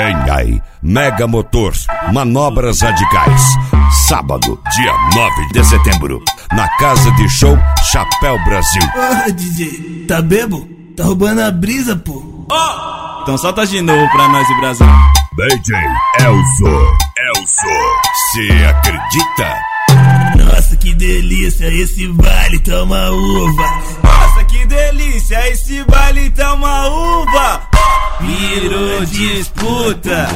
Hyundai Mega Motors Manobras Radicais. Sábado, dia 9 de setembro, na Casa de Show Chapéu Brasil. Porra, DJ, tá bebo? Tá roubando a brisa, pô. Então solta de novo pra nós, Brasil. DJ Elzo, cê acredita? Nossa, que delícia, esse baile tá uma uva. Nossa, que delícia, esse baile tá uma uva. Virou disputa.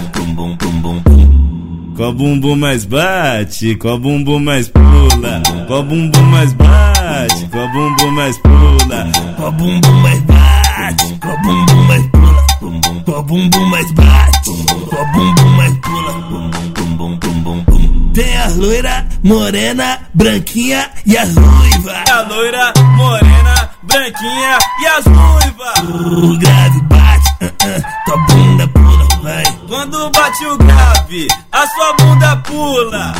Qual bumbum mais bate, qual bumbum mais pula. Qual bumbum mais bate, qual bumbum mais pula. Qual bumbum mais bate, qual bumbum mais pula. Qual bumbum mais bate, qual bumbum mais pula. Tem a loira, morena, branquinha e as ruivas. A loira, morena, branquinha e as ruivas. O grave bate, tua bunda pula, vai. Quando bate o grave, a sua bunda pula.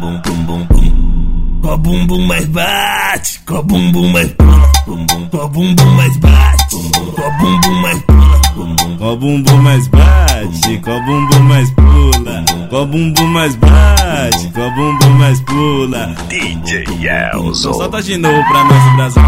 Qual bumbum mais bate, qual bumbum mais pula. Qual bumbum mais bate, qual bumbum mais pula. Qual bumbum mais bate, qual bumbum mais pula. Qual bumbum mais bate, qual bumbum mais pula. DJ Elzo. Solta de novo pra nós, Brasil.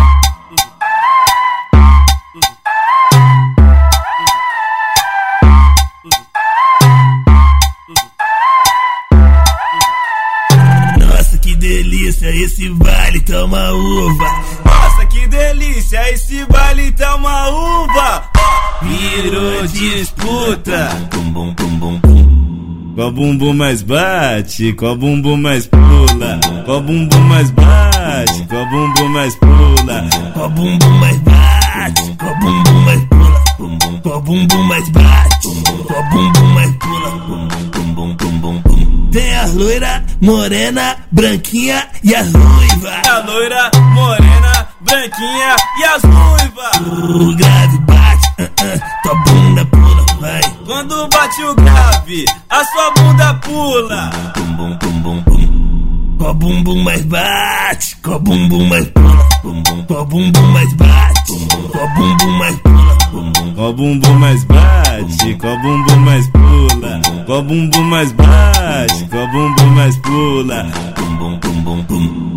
Nossa, que delícia, esse baile tá uma uva. Nossa, que delícia, esse baile tá uma uva. Virou disputa. Qual bumbum mais bate, qual bumbum mais pula. Qual bumbum mais bate, qual bumbum mais pula. Qual bumbum mais bate, qual bumbum mais pula. Qual bumbum mais bate, qual bumbum mais pula. Tem a loira, morena, branquinha e as ruivas. A loira, morena, branquinha e as ruivas. O grave bate, tua bunda pula, vai. Quando bate o grave, a sua bunda pula. Qual bumbum mais bate, qual bumbum mais pula. Qual bumbum mais bate, qual bumbum mais pula. Qual bumbum mais bate, qual bumbum mais pula. Qual bumbum mais bate, qual bumbum mais pula.